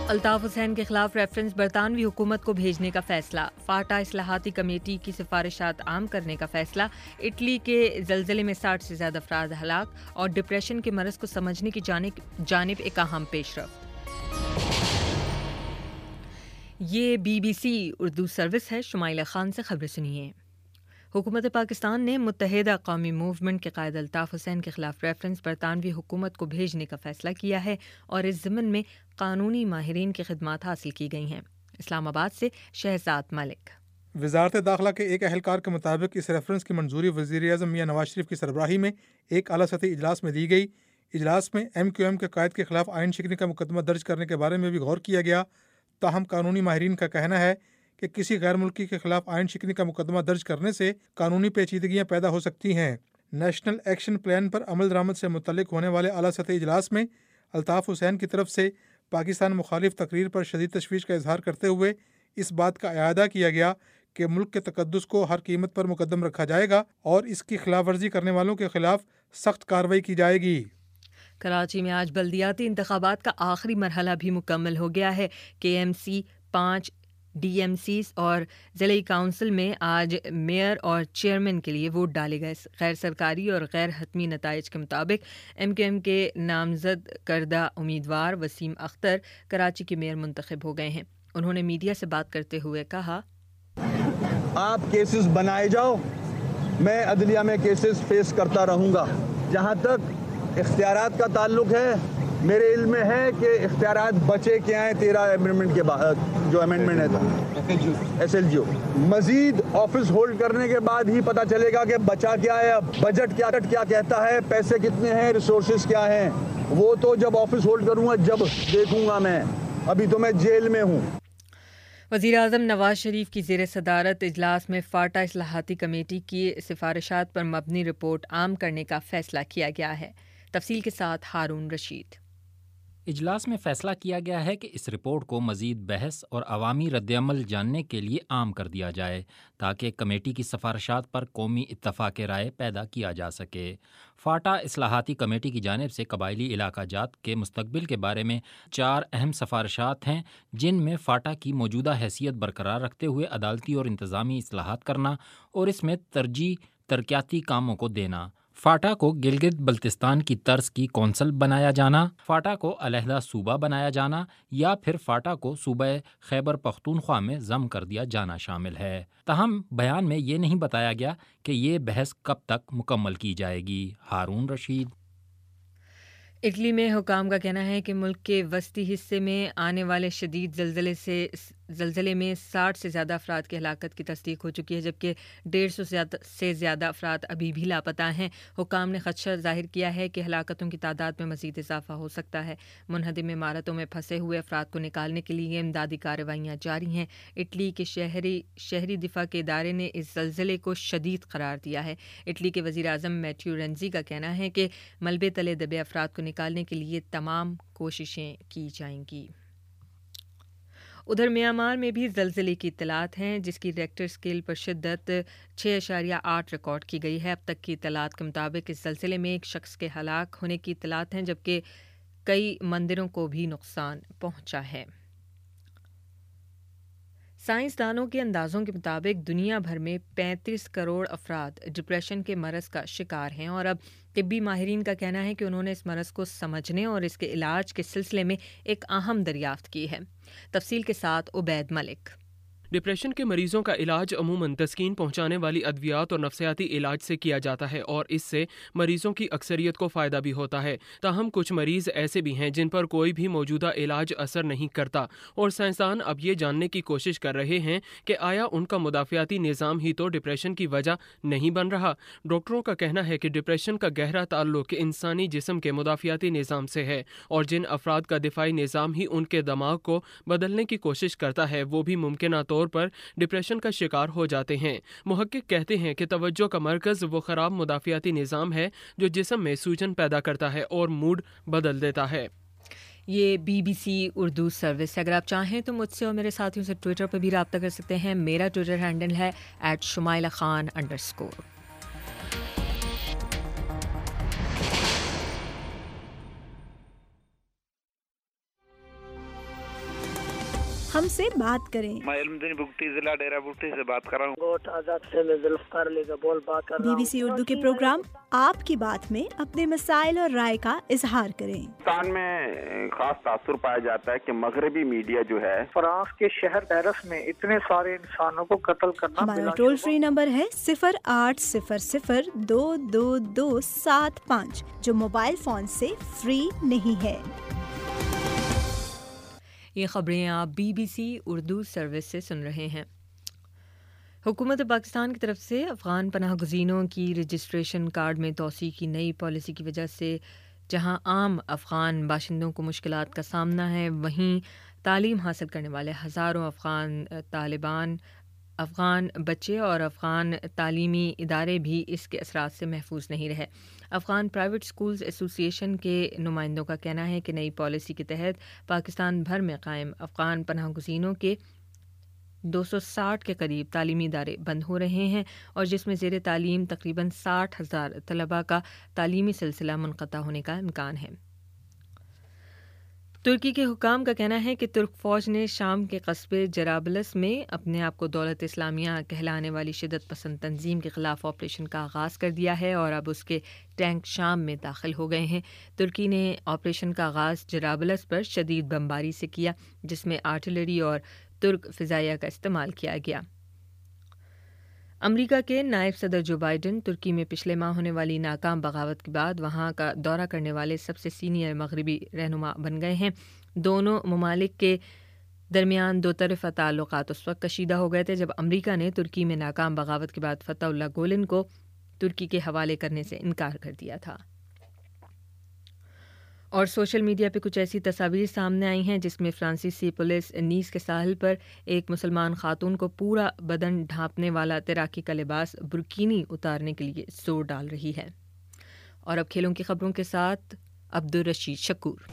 الطاف حسین کے خلاف ریفرنس برطانوی حکومت کو بھیجنے کا فیصلہ، فاٹا اصلاحاتی کمیٹی کی سفارشات عام کرنے کا فیصلہ، اٹلی کے زلزلے میں 60 سے زیادہ افراد ہلاک اور ڈپریشن کے مرض کو سمجھنے کی جانب ایک اہم پیش رفت۔ یہ BBC اردو سروس ہے۔ شمائلہ خان سے خبریں سنیے۔ حکومت پاکستان نے متحدہ قومی موومنٹ کے قائد الطاف حسین کے خلاف ریفرنس برطانوی حکومت کو بھیجنے کا فیصلہ کیا ہے اور اس ضمن میں قانونی ماہرین کی خدمات حاصل کی گئی ہیں۔ اسلام آباد سے شہزاد ملک۔ وزارت داخلہ کے ایک اہلکار کے مطابق اس ریفرنس کی منظوری وزیر اعظم میاں نواز شریف کی سربراہی میں ایک اعلیٰ سطحی اجلاس میں دی گئی۔ اجلاس میں MQM کے قائد کے خلاف آئین شکنی کا مقدمہ درج کرنے کے بارے میں بھی غور کیا گیا۔ تاہم قانونی ماہرین کا کہنا ہے کہ کسی غیر ملکی کے خلاف آئین شکنی کا مقدمہ درج کرنے سے قانونی پیچیدگیاں پیدا ہو سکتی ہیں۔ نیشنل ایکشن پلان پر عمل درآمد سے متعلق ہونے والے اعلیٰ سطحی اجلاس میں الطاف حسین کی طرف سے پاکستان مخالف تقریر پر شدید تشویش کا اظہار کرتے ہوئے اس بات کا اعادہ کیا گیا کہ ملک کے تقدس کو ہر قیمت پر مقدم رکھا جائے گا اور اس کی خلاف ورزی کرنے والوں کے خلاف سخت کارروائی کی جائے گی۔ کراچی میں آج بلدیاتی انتخابات کا آخری مرحلہ بھی مکمل ہو گیا ہے۔ KMC 5 DMCs اور ضلعی کونسل میں آج میئر اور چیئرمین کے لیے ووٹ ڈالے گئے۔ غیر سرکاری اور غیر حتمی نتائج کے مطابق MQM کے نامزد کردہ امیدوار وسیم اختر کراچی کے میئر منتخب ہو گئے ہیں۔ انہوں نے میڈیا سے بات کرتے ہوئے کہا، آپ کیسز بنائے جاؤ، میں عدلیہ میں کیسز فیس کرتا رہوں گا۔ جہاں تک اختیارات کا تعلق ہے، میرے علم میں ہے کہ اختیارات بچے کیا ہیں 13 امینڈمنٹ کے بعد، جو امینڈمنٹ ہے SLGO مزید آفس ہولڈ کرنے کے بعد ہی پتہ چلے گا کہ بچا کیا ہے، بجٹ کیا کہتا ہے، پیسے کتنے ہیں، ریسورسز کیا ہیں۔ وہ تو جب آفس ہولڈ کروں گا جب دیکھوں گا میں، ابھی تو میں جیل میں ہوں۔ وزیر اعظم نواز شریف کی زیر صدارت اجلاس میں فاٹا اصلاحاتی کمیٹی کی سفارشات پر مبنی رپورٹ عام کرنے کا فیصلہ کیا گیا ہے۔ تفصیل کے ساتھ ہارون رشید۔ اجلاس میں فیصلہ کیا گیا ہے کہ اس رپورٹ کو مزید بحث اور عوامی رد عمل جاننے کے لیے عام کر دیا جائے تاکہ کمیٹی کی سفارشات پر قومی اتفاق رائے پیدا کیا جا سکے۔ فاٹا اصلاحاتی کمیٹی کی جانب سے قبائلی علاقہ جات کے مستقبل کے بارے میں 4 اہم سفارشات ہیں، جن میں فاٹا کی موجودہ حیثیت برقرار رکھتے ہوئے عدالتی اور انتظامی اصلاحات کرنا اور اس میں ترجیح ترقیاتی کاموں کو دینا، فاٹا کو گلگت بلتستان کی طرز کی کونسل بنایا جانا، فاٹا کو علیحدہ صوبہ بنایا جانا یا پھر فاٹا کو صوبہ خیبر پختونخوا میں ضم کر دیا جانا شامل ہے۔ تاہم بیان میں یہ نہیں بتایا گیا کہ یہ بحث کب تک مکمل کی جائے گی۔ ہارون رشید۔ اٹلی میں حکام کا کہنا ہے کہ ملک کے وسطی حصے میں آنے والے شدید زلزلے میں 60 سے زیادہ افراد کی ہلاکت کی تصدیق ہو چکی ہے، جبکہ 150 سے زیادہ افراد ابھی بھی لاپتہ ہیں۔ حکام نے خدشہ ظاہر کیا ہے کہ ہلاکتوں کی تعداد میں مزید اضافہ ہو سکتا ہے۔ منہدم عمارتوں میں پھنسے ہوئے افراد کو نکالنے کے لیے امدادی کارروائیاں جاری ہیں۔ اٹلی کے شہری دفاع کے ادارے نے اس زلزلے کو شدید قرار دیا ہے۔ اٹلی کے وزیر اعظم میٹیو رینزی کا کہنا ہے کہ ملبے تلے دبے افراد کو نکالنے کے لیے تمام کوششیں کی جائیں گی۔ ادھر میانمار میں بھی زلزلے کی اطلاعات ہیں، جس کی ریکٹر اسکیل پر شدت 6.8 ریکارڈ کی گئی ہے۔ اب تک کی اطلاعات کے مطابق اس زلزلے میں ایک شخص کے ہلاک ہونے کی اطلاعات ہیں، جبکہ کئی مندروں کو بھی نقصان پہنچا ہے۔ سائنسدانوں کے اندازوں کے مطابق دنیا بھر میں 35 کروڑ افراد ڈپریشن کے مرض کا شکار ہیں، اور اب طبی ماہرین کا کہنا ہے کہ انہوں نے اس مرض کو سمجھنے اور اس کے علاج کے سلسلے میں ایک اہم دریافت کی ہے۔ تفصیل کے ساتھ عبید ملک۔ ڈپریشن کے مریضوں کا علاج عموماً تسکین پہنچانے والی ادویات اور نفسیاتی علاج سے کیا جاتا ہے، اور اس سے مریضوں کی اکثریت کو فائدہ بھی ہوتا ہے۔ تاہم کچھ مریض ایسے بھی ہیں جن پر کوئی بھی موجودہ علاج اثر نہیں کرتا، اور سائنسدان اب یہ جاننے کی کوشش کر رہے ہیں کہ آیا ان کا مدافعاتی نظام ہی تو ڈپریشن کی وجہ نہیں بن رہا۔ ڈاکٹروں کا کہنا ہے کہ ڈپریشن کا گہرا تعلق انسانی جسم کے مدافعاتی نظام سے ہے، اور جن افراد کا دفاعی نظام ہی ان کے دماغ کو بدلنے کی کوشش کرتا ہے، وہ بھی ممکنہ طور پر ڈپریشن کا شکار ہو جاتے ہیں۔ محقق کہتے ہیں کہ توجہ کا مرکز وہ خراب مدافعاتی نظام ہے جو جسم میں سوجن پیدا کرتا ہے اور موڈ بدل دیتا ہے۔ یہ BBC اردو سروس ہے۔ اگر آپ چاہیں تو مجھ سے اور میرے ساتھیوں سے ٹویٹر پر بھی رابطہ کر سکتے ہیں۔ میرا ٹویٹر ہینڈل ہے @shumaila_Khan_. ہم سے بات کریں۔ میں علمدین بگٹی ضلع ڈیرہ بگٹی سے بات کر رہا ہوں۔ گوٹ آزاد سے میں ذوالفقار علی کا بول بات کر رہا ہوں۔ BBC اردو کے پروگرام آپ کی بات میں اپنے مسائل اور رائے کا اظہار کریں۔ پاکستان میں خاص تاثر پایا جاتا ہے کہ مغربی میڈیا جو ہے فرانس کے شہر پیرس میں اتنے سارے انسانوں کو قتل کرنا۔ ہمارا ٹول فری نمبر ہے 0800-2275 جو موبائل فون سے فری نہیں ہے۔ یہ خبریں آپ BBC اردو سروس سے سن رہے ہیں۔ حکومت پاکستان کی طرف سے افغان پناہ گزینوں کی رجسٹریشن کارڈ میں توسیع کی نئی پالیسی کی وجہ سے جہاں عام افغان باشندوں کو مشکلات کا سامنا ہے، وہیں تعلیم حاصل کرنے والے ہزاروں افغان بچے اور افغان تعلیمی ادارے بھی اس کے اثرات سے محفوظ نہیں رہے۔ افغان پرائیویٹ اسکولز ایسوسی ایشن کے نمائندوں کا کہنا ہے کہ نئی پالیسی کے تحت پاکستان بھر میں قائم افغان پناہ گزینوں کے 260 کے قریب تعلیمی ادارے بند ہو رہے ہیں، اور جس میں زیر تعلیم تقریباً 60,000 طلباء کا تعلیمی سلسلہ منقطع ہونے کا امکان ہے۔ ترکی کے حکام کا کہنا ہے کہ ترک فوج نے شام کے قصبے جرابلس میں اپنے آپ کو دولت اسلامیہ کہلانے والی شدت پسند تنظیم کے خلاف آپریشن کا آغاز کر دیا ہے اور اب اس کے ٹینک شام میں داخل ہو گئے ہیں۔ ترکی نے آپریشن کا آغاز جرابلس پر شدید بمباری سے کیا، جس میں آرٹلری اور ترک فضائیہ کا استعمال کیا گیا۔ امریکہ کے نائب صدر جو بائیڈن ترکی میں پچھلے ماہ ہونے والی ناکام بغاوت کے بعد وہاں کا دورہ کرنے والے سب سے سینئر مغربی رہنما بن گئے ہیں۔ دونوں ممالک کے درمیان دو طرفہ تعلقات اس وقت کشیدہ ہو گئے تھے جب امریکہ نے ترکی میں ناکام بغاوت کے بعد فتح اللہ گولن کو ترکی کے حوالے کرنے سے انکار کر دیا تھا۔ اور سوشل میڈیا پہ کچھ ایسی تصاویر سامنے آئی ہیں جس میں فرانسیسی پولیس نیس کے ساحل پر ایک مسلمان خاتون کو پورا بدن ڈھانپنے والا تیراکی کا لباس برکینی اتارنے کے لیے زور ڈال رہی ہے۔ اور اب کھیلوں کی خبروں کے ساتھ عبدالرشید شکور۔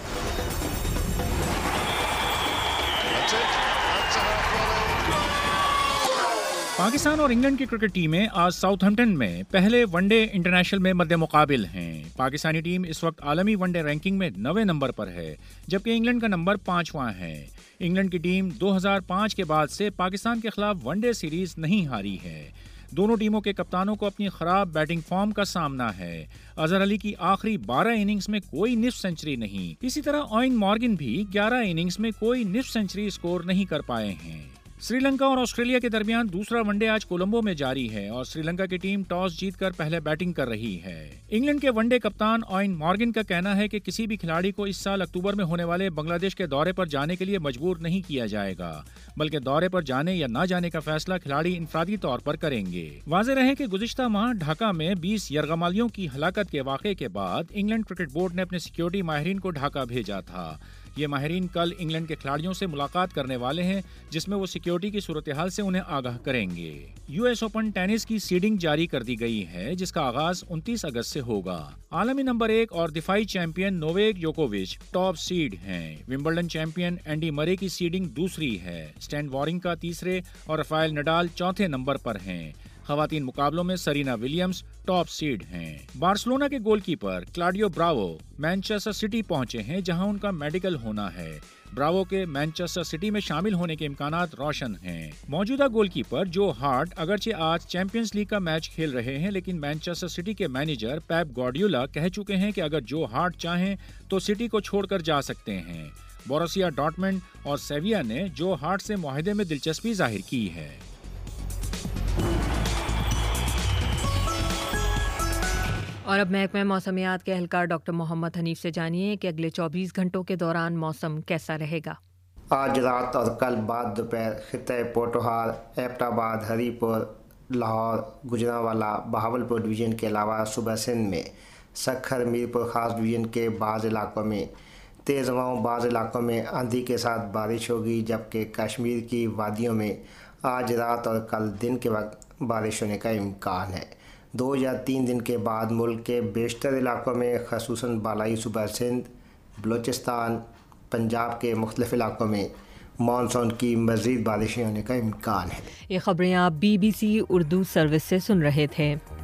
پاکستان اور انگلینڈ کی کرکٹ ٹیمیں آج ساؤتھ ہمپٹن میں پہلے ون ڈے انٹرنیشنل میں مد مقابل ہیں۔ پاکستانی ٹیم اس وقت عالمی ون ڈے رینکنگ میں 9ویں نمبر پر ہے، جبکہ انگلینڈ کا نمبر 5واں ہے۔ انگلینڈ کی ٹیم 2005 کے بعد سے پاکستان کے خلاف ون ڈے سیریز نہیں ہاری ہے۔ دونوں ٹیموں کے کپتانوں کو اپنی خراب بیٹنگ فارم کا سامنا ہے۔ اظہر علی کی آخری 12 اننگز میں کوئی نصف سنچری نہیں، اسی طرح اوین مارگن بھی 11 اننگز میں کوئی نصف سنچری سکور نہیں کر پائے ہیں۔ سری لنکا اور آسٹریلیا کے درمیان دوسرا ون ڈے آج کولمبو میں جاری ہے اور سری لنکا کی ٹیم ٹاس جیت کر پہلے بیٹنگ کر رہی ہے۔ انگلینڈ کے ون ڈے کپتان اوین مارگن کا کہنا ہے کہ کسی بھی کھلاڑی کو اس سال اکتوبر میں ہونے والے بنگلہ دیش کے دورے پر جانے کے لیے مجبور نہیں کیا جائے گا، بلکہ دورے پر جانے یا نہ جانے کا فیصلہ کھلاڑی انفرادی طور پر کریں گے۔ واضح رہے کہ گزشتہ ماہ ڈھاکہ میں 20 یرغمالیوں کی ہلاکت کے واقعے کے بعد انگلینڈ کرکٹ بورڈ نے اپنے سیکیورٹی ماہرین کو ڈھاکہ بھیجا تھا۔ یہ ماہرین کل انگلینڈ کے کھلاڑیوں سے ملاقات کرنے والے ہیں، جس میں وہ سیکیورٹی کی صورتحال سے انہیں آگاہ کریں گے۔ US اوپن ٹینس کی سیڈنگ جاری کر دی گئی ہے، جس کا آغاز 29 اگست سے ہوگا۔ عالمی نمبر 1 اور دفاعی چیمپئن نوویک جوکووچ ٹاپ سیڈ ہیں۔ ومبلڈن چیمپئن اینڈی مرے کی سیڈنگ دوسری ہے۔ سٹین وارنکا تیسرے اور رافائل نڈال چوتھے نمبر پر ہیں۔ خواتین مقابلوں میں سرینا ولیمز ٹاپ سیڈ ہیں۔ بارسلونا کے goalkeeper Claudio Bravo Manchester City پہنچے ہیں، جہاں ان کا میڈیکل ہونا ہے۔ براوو کے مانچسٹر سٹی میں شامل ہونے کے امکانات روشن ہیں۔ موجودہ گول کیپر جو ہارٹ اگرچہ آج چیمپئنز لیگ کا میچ کھیل رہے ہیں، لیکن مانچسٹر سٹی کے مینیجر پیپ گواردیولا کہہ چکے ہیں کہ اگر جو ہارٹ چاہیں تو سٹی کو چھوڑ کر جا سکتے ہیں۔ بوروسیا ڈارٹمنڈ اور سیویا نے جو ہارٹ سے معاہدے میں دلچسپی ظاہر کی ہے۔ اور اب محکمہ موسمیات کے اہلکار ڈاکٹر محمد حنیف سے جانیے کہ اگلے 24 گھنٹوں کے دوران موسم کیسا رہے گا۔ آج رات اور کل بعد دوپہر خطۂ پوٹوہار، ایبٹ آباد، ہری پور، لاہور، گجرانوالہ، بہاولپور ڈویژن کے علاوہ صوبہ سندھ میں سکھر، میرپور خاص ڈویژن کے بعض علاقوں میں تیز ہواؤں، بعض علاقوں میں آندھی کے ساتھ بارش ہوگی، جبکہ کشمیر کی وادیوں میں آج رات اور کل دن کے وقت بارش ہونے کا امکان ہے۔ 2 یا 3 دن کے بعد ملک کے بیشتر علاقوں میں خصوصاً بالائی صوبہ سندھ، بلوچستان، پنجاب کے مختلف علاقوں میں مانسون کی مزید بارشیں ہونے کا امکان ہے۔ یہ خبریں آپ BBC اردو سروس سے سن رہے تھے۔